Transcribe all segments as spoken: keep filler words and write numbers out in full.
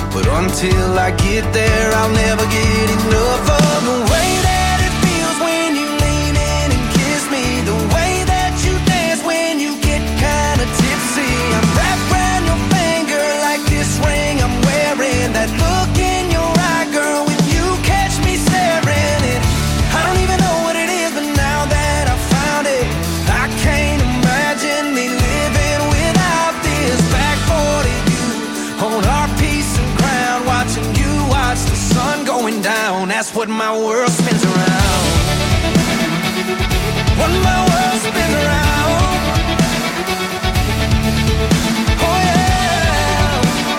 But until I get there, I'll never get enough of the way that it feels when you lean in and kiss me, the way that you dance when you get kinda tipsy. I'm wrapped around your finger like this ring I'm wearing, that look in your eye, girl, when you catch me staring. And I don't even know what it is, but now that I found it, I can't imagine me living without this. Back forty view on our piece of ground, watching you watch the sun going down. That's what my world spins around. What my world spins around. Oh yeah.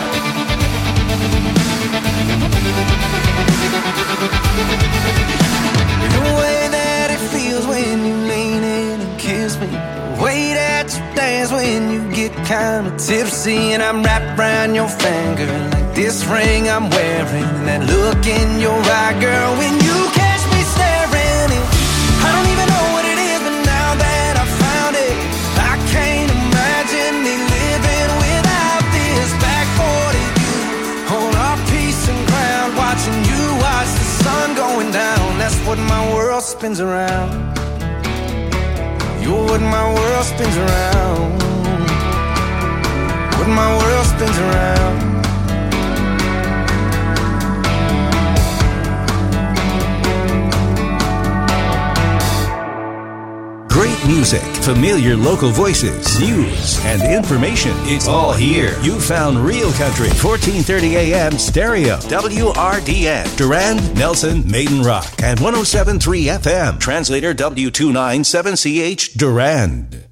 The way that it feels when you lean in and kiss me, the way that you dance when you get kinda tipsy. And I'm wrapped around your finger like this ring I'm wearing, and that look in your eye, girl, when you catch me staring. And I don't even know what it is, but now that I found it, I can't imagine me living without this. Back forty view on our piece of ground, watching you watch the sun going down. That's what my world spins around. You're what my world spins around. What my world spins around. Great music, familiar local voices, news, and information. It's all here. You found Real Country, fourteen thirty A M stereo, W R D N, Durand, Nelson, Maiden Rock, and one oh seven point three F M. Translator W two ninety-seven C H, Durand.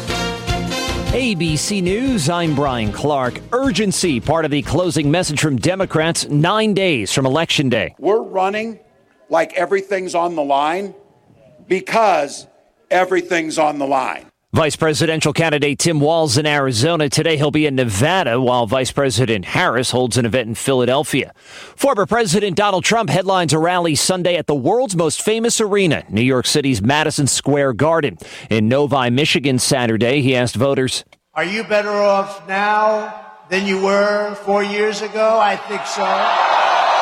A B C News, I'm Brian Clark. Urgency, part of the closing message from Democrats, nine days from Election Day. We're running like everything's on the line because everything's on the line. Vice presidential candidate Tim Walz in Arizona. Today he'll be in Nevada, while Vice President Harris holds an event in Philadelphia. Former President Donald Trump headlines a rally Sunday at the world's most famous arena, New York City's Madison Square Garden. In Novi, Michigan, Saturday, he asked voters, "Are you better off now than you were four years ago?" I think so.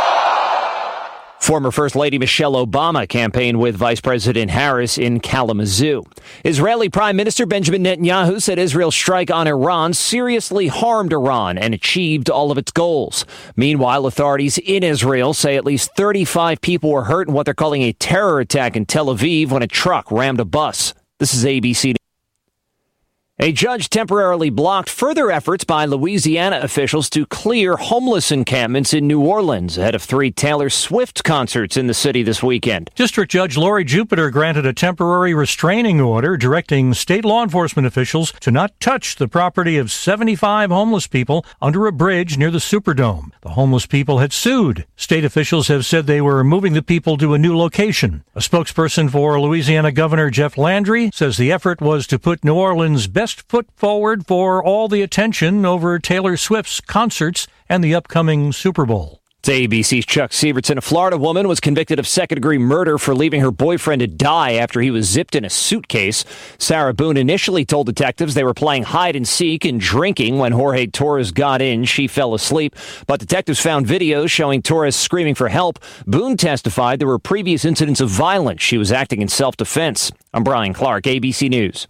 Former First Lady Michelle Obama campaigned with Vice President Harris in Kalamazoo. Israeli Prime Minister Benjamin Netanyahu said Israel's strike on Iran seriously harmed Iran and achieved all of its goals. Meanwhile, authorities in Israel say at least thirty-five people were hurt in what they're calling a terror attack in Tel Aviv when a truck rammed a bus. This is A B C. A judge temporarily blocked further efforts by Louisiana officials to clear homeless encampments in New Orleans ahead of three Taylor Swift concerts in the city this weekend. District Judge Lori Jupiter granted a temporary restraining order directing state law enforcement officials to not touch the property of seventy-five homeless people under a bridge near the Superdome. The homeless people had sued. State officials have said they were moving the people to a new location. A spokesperson for Louisiana Governor Jeff Landry says the effort was to put New Orleans' best foot forward for all the attention over Taylor Swift's concerts and the upcoming Super Bowl. It's A B C's Chuck Sievertson. A Florida woman was convicted of second-degree murder for leaving her boyfriend to die after he was zipped in a suitcase. Sarah Boone initially told detectives they were playing hide-and-seek and drinking when Jorge Torres got in. She fell asleep, but detectives found videos showing Torres screaming for help. Boone testified there were previous incidents of violence. She was acting in self-defense. I'm Brian Clark, A B C News.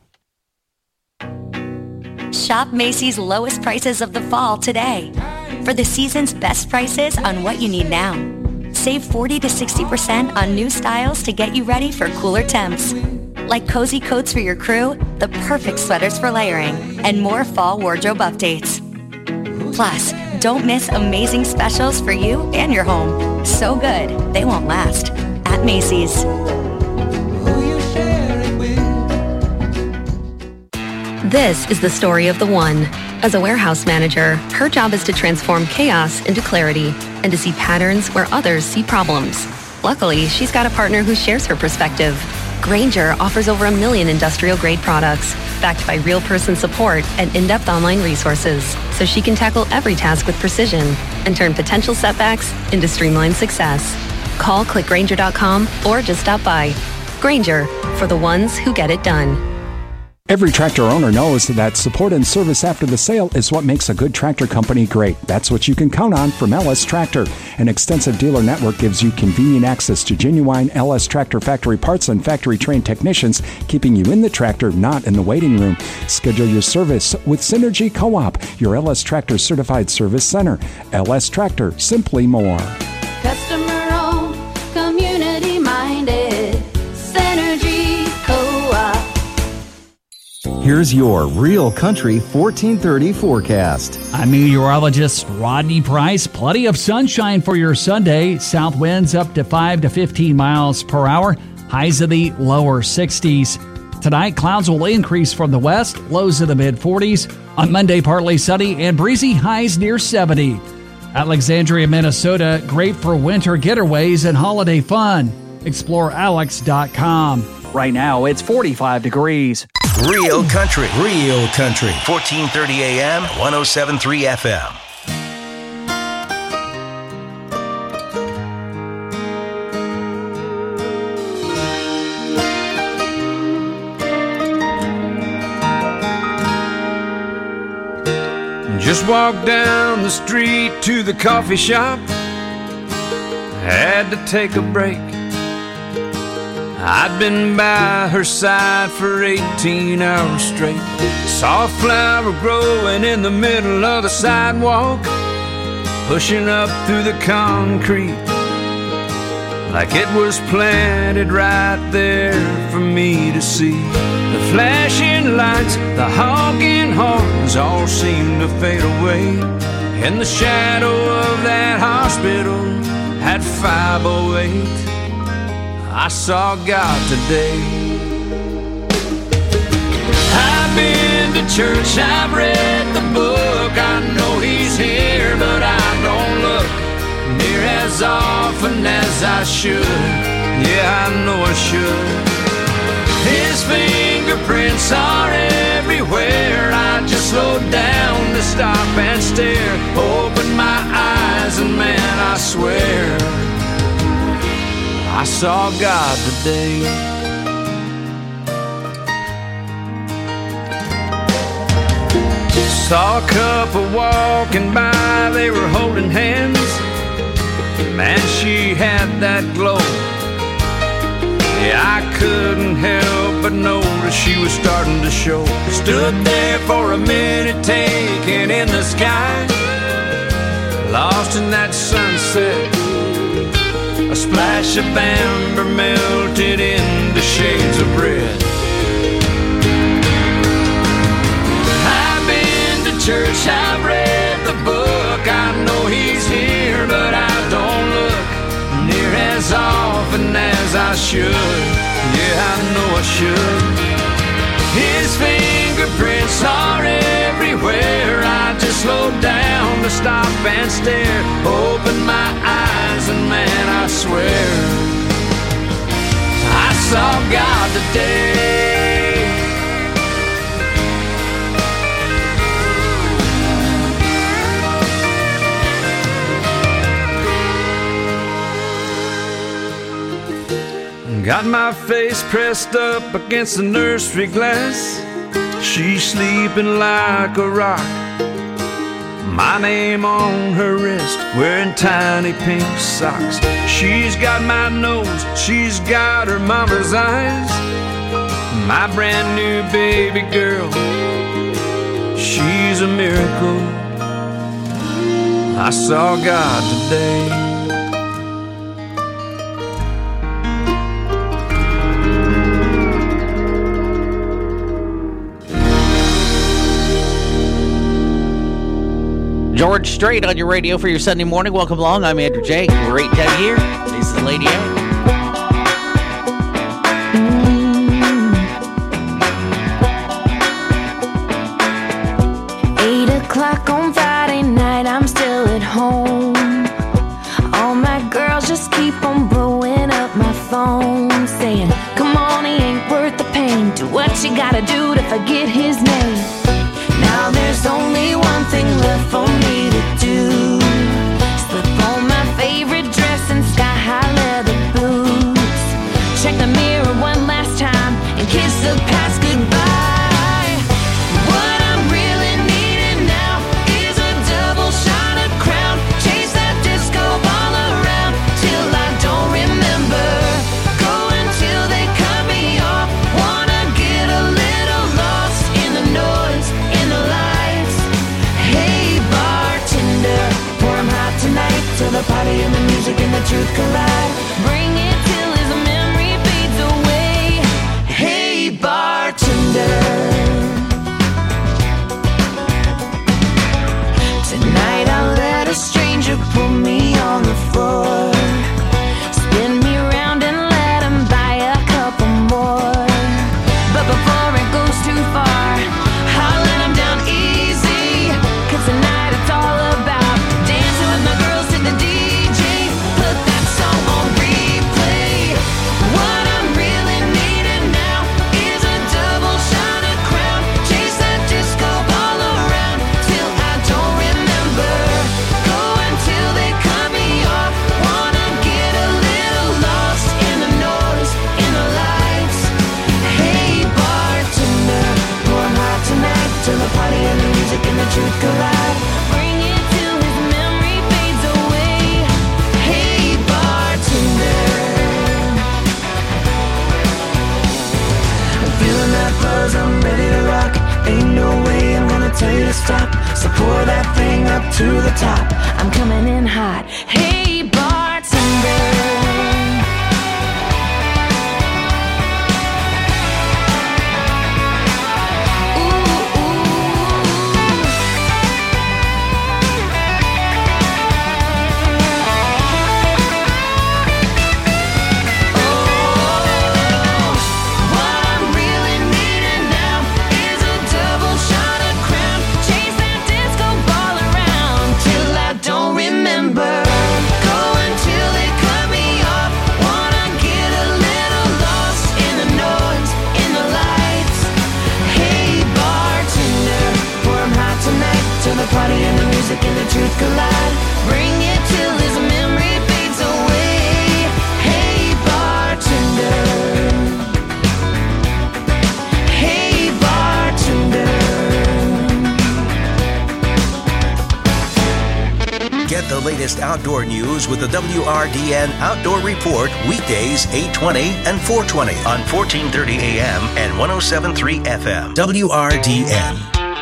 Shop Macy's lowest prices of the fall today. For the season's best prices on what you need now. Save forty to sixty percent on new styles to get you ready for cooler temps. Like cozy coats for your crew, the perfect sweaters for layering, and more fall wardrobe updates. Plus, don't miss amazing specials for you and your home. So good, they won't last. At Macy's. This is the story of the one. As a warehouse manager, her job is to transform chaos into clarity and to see patterns where others see problems. Luckily, she's got a partner who shares her perspective. Grainger offers over a million industrial-grade products, backed by real person support and in-depth online resources, so she can tackle every task with precision and turn potential setbacks into streamlined success. Call click grainger dot com or just stop by. Grainger, for the ones who get it done. Every tractor owner knows that support and service after the sale is what makes a good tractor company great. That's what you can count on from L S Tractor. An extensive dealer network gives you convenient access to genuine L S Tractor factory parts and factory-trained technicians, keeping you in the tractor, not in the waiting room. Schedule your service with Synergy Co-op, your L S Tractor certified service center. L S Tractor, simply more. Customer-owned, community-minded, Synergy Co-op. Here's your Real Country fourteen thirty forecast. I'm meteorologist Rodney Price. Plenty of sunshine for your Sunday. South winds up to five to fifteen miles per hour. Highs in the lower sixties. Tonight, clouds will increase from the west. Lows in the mid-forties. On Monday, partly sunny and breezy. Highs near seventy. Alexandria, Minnesota, great for winter getaways and holiday fun. Explore alex dot com. Right now, it's forty-five degrees. Real Country, Real Country, fourteen thirty A M, one oh seven point three F M. Just walked down the street to the coffee shop. Had to take a break. I'd been by her side for eighteen hours straight. Saw a flower growing in the middle of the sidewalk, pushing up through the concrete like it was planted right there for me to see. The flashing lights, the honking horns all seemed to fade away. In the shadow of that hospital at five oh eight, I saw God today. I've been to church, I've read the book, I know He's here, but I don't look near as often as I should. Yeah, I know I should. His fingerprints are everywhere. I just slowed down to stop and stare. Opened my eyes and man, I swear I saw God today. Saw a couple walking by, they were holding hands. Man, she had that glow. Yeah, I couldn't help but notice she was starting to show. Stood there for a minute, taking in the sky, lost in that sunset. A splash of amber melted into shades of red. I've been to church, I've read the book, I know He's here, but I don't look near as often as I should. Yeah, I know I should. His fingerprints are everywhere. I just slowed down to stop and stare. Opened my eyes and man, I swear I saw God today. Got my face pressed up against the nursery glass. She's sleeping like a rock. My name on her wrist, wearing tiny pink socks. She's got my nose, she's got her mama's eyes. My brand new baby girl, she's a miracle. I saw God today. George Strait on your radio for your Sunday morning. Welcome along. I'm Andrew J. Great to have you here. This is Lady A. Eight o'clock on Friday night, I'm still at home. All my girls just keep on blowing up my phone, saying, come on, he ain't worth the pain. Do what you gotta do to forget his name. Now there's only one thing left for me to do. Slip on my favorite dress and sky-high leather boots. Check the mirror one last time and kiss the past goodbye. the party and the music and the truth collide. Bring it till his memory fades away. Hey bartender, tonight I'll let a stranger put me on the floor, spin me around and let him buy a couple more. But before it goes too far, I'll let him down easy, 'cause tonight it's all about dancing with my girls to the D J. Put that song on replay. What I'm really needing now is a double shot of Crown. Chase that disco ball around till I don't remember. Go until they cut me off. Wanna get a little lost in the noise, in the lights. Hey bartender, pour 'em hot tonight till the party and the music and the truth collide. Bring it till his memory fades away. Hey bartender, I'm feeling that buzz, I'm ready to rock. Ain't no way I'm gonna tell you to stop. So pour that thing up to the top. I'm coming in hot. Hey bartender. Party and the music and the truth collide. Bring it till his memory fades away. Hey bartender, hey bartender. Get the latest outdoor news with the W R D N Outdoor Report weekdays eight twenty and four twenty on fourteen thirty A M and one oh seven point three F M. W R D N.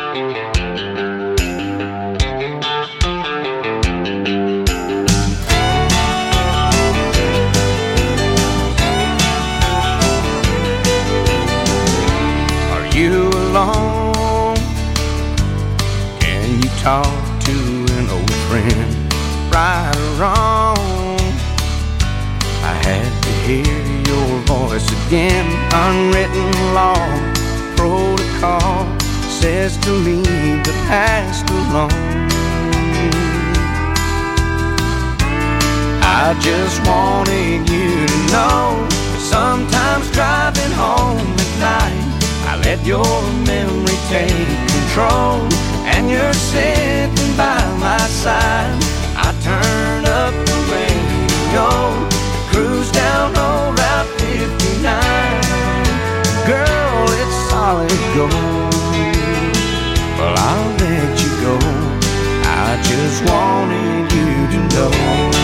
Can you talk to an old friend, right or wrong? I had to hear your voice again. Unwritten law, protocol says to leave the past alone. I just wanted you to know, sometimes driving home at night, I let your memory take control, and you're sitting by my side. I turn up the radio, cruise down old Route fifty-nine. Girl, it's solid gold. Well, I'll let you go. I just wanted you to know.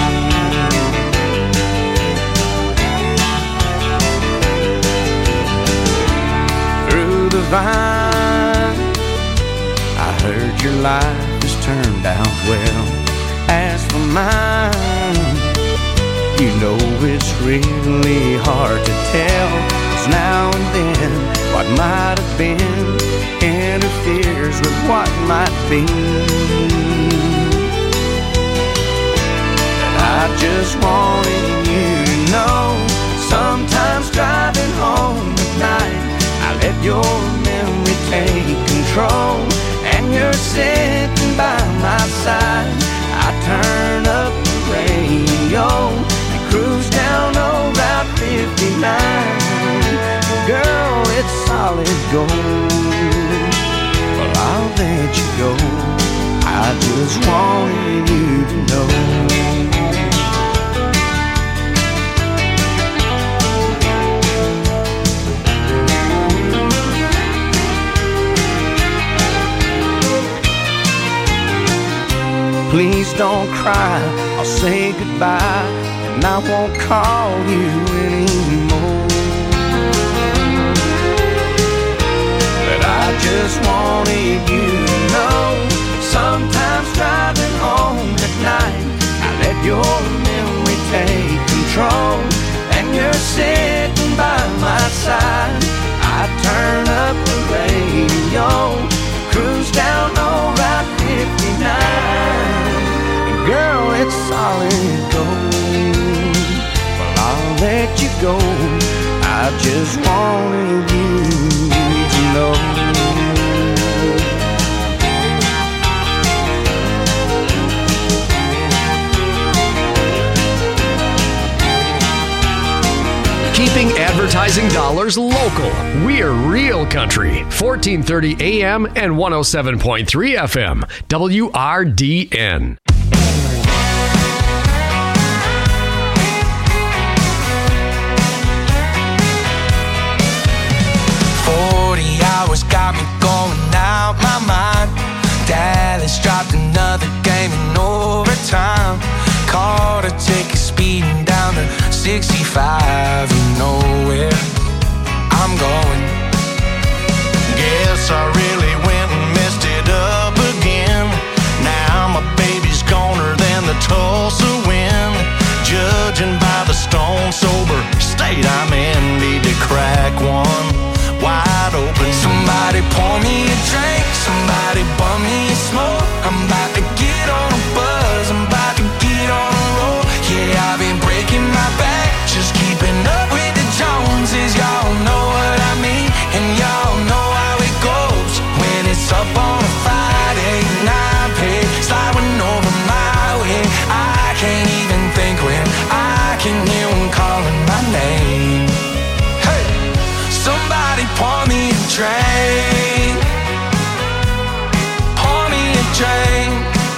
The vine, I heard your life has turned out well. As for mine, you know it's really hard to tell, 'cause now and then what might have been interferes with what might be. And I just wanted you to know, sometimes driving home at night, I let your memory take control, and you're sitting by my side. I turn up the radio and cruise down old Route fifty-nine. Girl, it's solid gold. Well, I'll let you go. I just wanted you to know. Please don't cry, I'll say goodbye, and I won't call you anymore. But I just wanted you to know, sometimes driving home at night, I let your it's solid gold. Well, I'll let you go. I just wanted you to know. Keeping advertising dollars local. We're Real Country, fourteen thirty A M and one oh seven point three F M, W R D N. forty hours got me going out my mind. Dallas dropped another game in overtime. Caught a ticket speeding down to sixty-five, you know where I'm going. Guess I really went and messed it up again. Now my baby's goner than the Tulsa wind. Judging by the stone sober state I'm in, need to crack one wide open. Somebody pour me a drink, somebody bum me a smoke. I'm about to get on a buzz, I'm about to get on a roll. Yeah, I've been breaking my back, just keeping up with the Joneses. Y'all know what I mean, and y'all know how it goes. When it's up on a Friday night, pay sliding over my way. I can't even think when I can hear one calling my name. Hey, somebody pour me a drink, pour me a drink.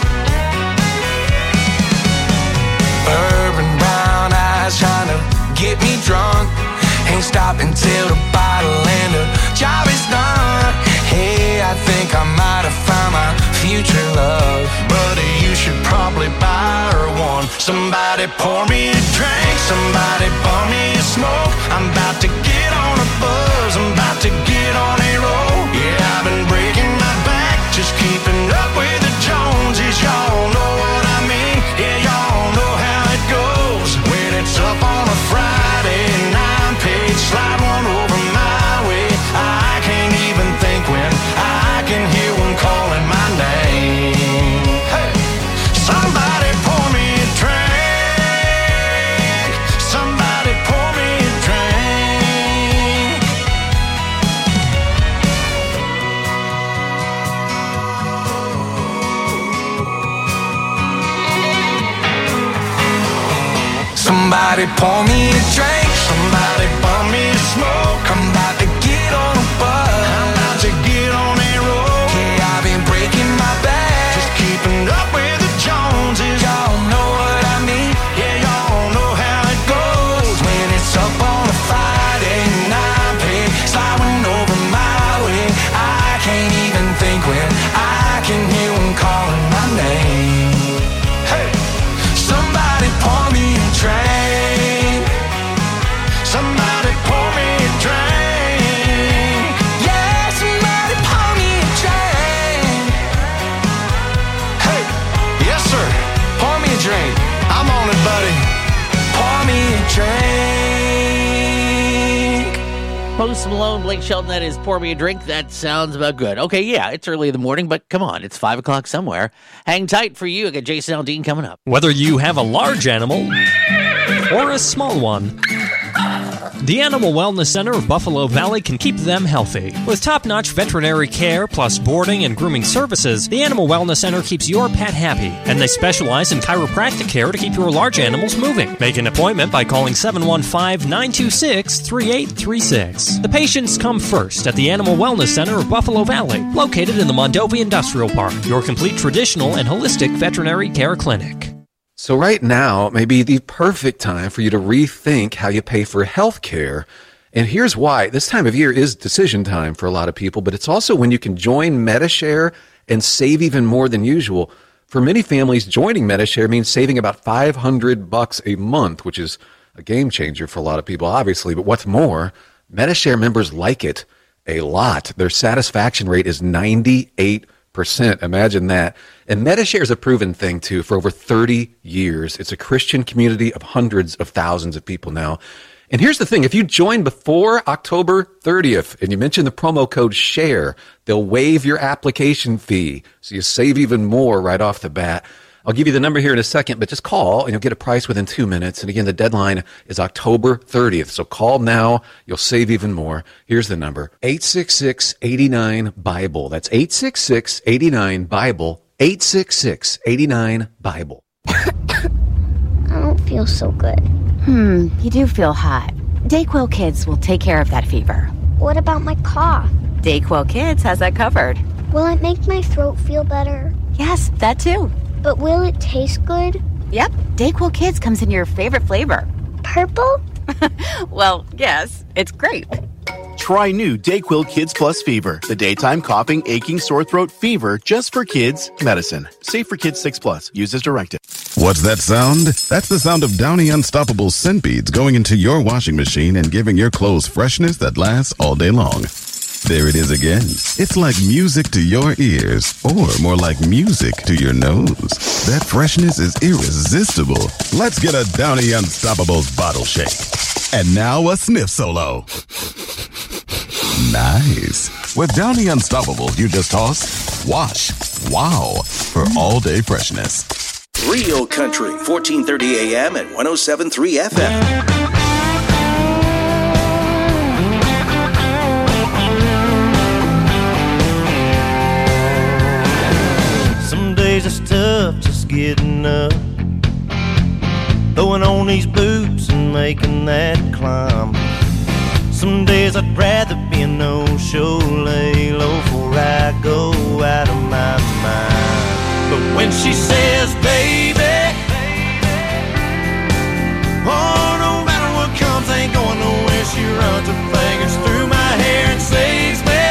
Urban brown eyes trying to get me drunk. Ain't stopping till the bottle and the job is done. Hey, I think I might have found my future love. Buddy, you should probably buy her one. Somebody pour me a drink, somebody pour me a smoke. I'm about to get on a buzz, I'm about to get on a roll. Yeah, I've been breaking my back, just keeping up with the Joneses. Y'all know what I mean, yeah, y'all know how it goes. When it's up on a Friday nine page, slide one over my way. I can't even think when I can hear one calling my name. Hey, somebody pour me a drink, somebody pour me a drink. Somebody pour me a drink, somebody pour me a smoke. I'm about to get on a buzz, I'm about to get on a roll. Yeah, I've been breaking my back, just keeping up with the Joneses. Y'all know what I mean, yeah, y'all know how it goes. When it's up on a Friday night, pay sliding over my way. I can't even think when I can hear one calling my name. Hey, somebody pour me a drink, somebody pour me a drink. Yeah, somebody pour me a drink. Hey, yes sir, pour me a drink. I'm on it, buddy. Pour me a drink. Post Malone, Blake Shelton, that is Pour Me a Drink. That sounds about good. Okay, yeah, it's early in the morning, but come on, it's five o'clock somewhere. Hang tight for you. I got Jason Aldean coming up. Whether you have a large animal or a small one, the Animal Wellness Center of Buffalo Valley can keep them healthy. With top-notch veterinary care plus boarding and grooming services, the Animal Wellness Center keeps your pet happy, and they specialize in chiropractic care to keep your large animals moving. Make an appointment by calling seven one five, nine two six, three eight three six. The patients come first at the Animal Wellness Center of Buffalo Valley, located in the Mondovi Industrial Park, your complete traditional and holistic veterinary care clinic. So right now may be the perfect time for you to rethink how you pay for health care. And here's why. This time of year is decision time for a lot of people, but it's also when you can join Medi-Share and save even more than usual. For many families, joining Medi-Share means saving about five hundred bucks a month, which is a game changer for a lot of people, obviously. But what's more, Medi-Share members like it a lot. Their satisfaction rate is ninety-eight percent. Imagine that. And Medi-Share is a proven thing, too, for over thirty years. It's a Christian community of hundreds of thousands of people now. And here's the thing. If you join before October thirtieth and you mention the promo code SHARE, they'll waive your application fee, so you save even more right off the bat. I'll give you the number here in a second, but just call and you'll get a price within two minutes. And again, the deadline is October thirtieth. So call now. You'll save even more. Here's the number. eight six six, eight nine, BIBLE. That's eight six six, eight nine, BIBLE. eight six six, eight nine, BIBLE. I don't feel so good. Hmm, you do feel hot. Dayquil Kids will take care of that fever. What about my cough? Dayquil Kids has that covered. Will it make my throat feel better? Yes, that too. But will it taste good? Yep, Dayquil Kids comes in your favorite flavor. Purple? Well, yes, it's grape. Try new Dayquil Kids Plus Fever, the daytime coughing, aching, sore throat fever just for kids medicine. Safe for kids six plus. Use as directed. What's that sound? That's the sound of Downy Unstoppable scent beads going into your washing machine and giving your clothes freshness that lasts all day long. There it is again. It's like music to your ears, or more like music to your nose. That freshness is irresistible. Let's get a Downy Unstoppables bottle shake. And now a sniff solo. Nice. With Downy Unstoppables, you just toss, wash, wow, for all day freshness. Real Country, fourteen thirty A M and one oh seven point three F M. It's tough just getting up, throwing on these boots and making that climb. Some days I'd rather be a no-show, lay low before I go out of my mind. But when she says, baby, oh, no matter what comes, ain't going nowhere. She runs her fingers through my hair and saves me.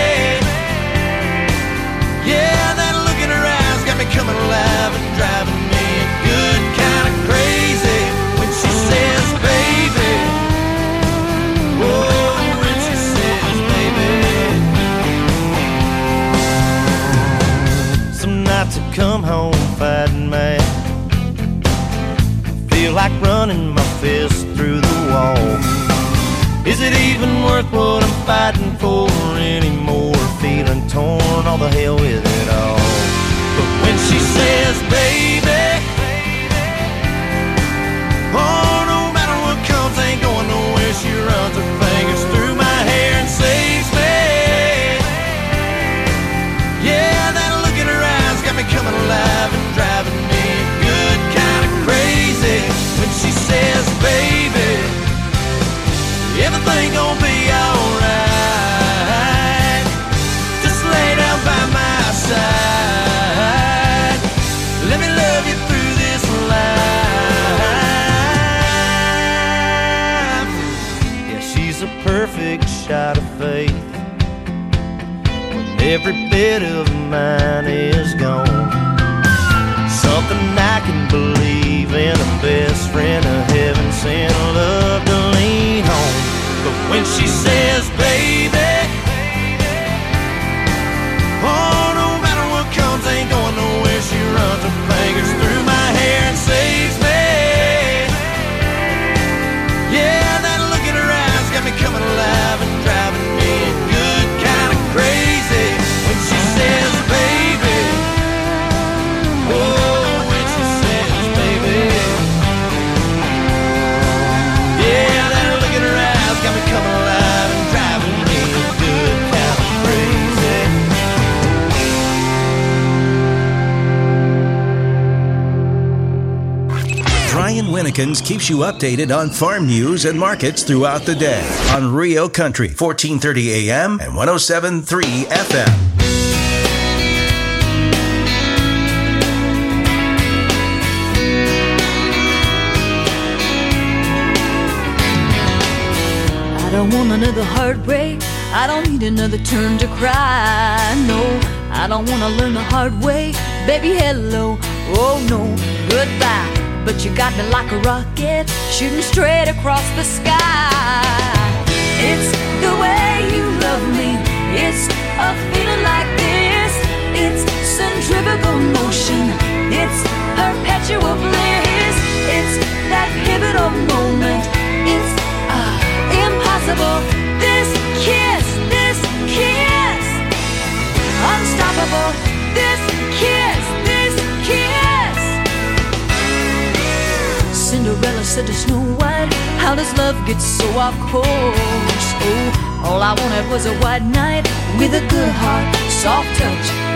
Yeah, that look in her eyes got me coming alive and driving me good kind of crazy. When she says, baby, oh, when she says, baby. Some nights I come home fighting mad, feel like running my fist through the wall. Is it even worth what I'm fighting for anymore? Feeling torn, all the hell with it all. But when she says, baby, oh, no matter what comes, ain't going nowhere. She runs her fingers through my hair and saves me. Yeah, that look in her eyes got me coming alive and driving me good kind of crazy. When she says, baby, everything gon' be alright. Just lay down by my side. Let me love you through this life. Yeah, she's a perfect shot of faith when every bit of mine is gone. Something I can believe in, a best friend, a heaven sent love to lean on. But when she says, baby, oh, no matter what comes, ain't going nowhere. She runs her fingers through my hair and saves me. Yeah, that look in her eyes got me coming alive and driving me good kind of crazy. When she says, baby, oh, when she says, baby, yeah, that look in her eyes got me coming alive and driving me good kind of crazy. Brian Winnekins keeps you updated on farm news and markets throughout the day on Real Country, fourteen thirty A M and one oh seven point three F M. I don't want another heartbreak. I don't need another turn to cry. No, I don't want to learn the hard way. Baby, hello. Oh, no, goodbye. But you got me like a rocket, shooting straight across the sky. It's the way you love me. It's a feeling like this. It's centrifugal motion. It's perpetual bliss. It's that pivotal moment. It's uh, impossible. This kiss, this kiss, unstoppable. This kiss, this kiss. Cinderella said to Snow White, how does love get so off course? Oh, all I wanted was a white knight with a good heart, soft touch,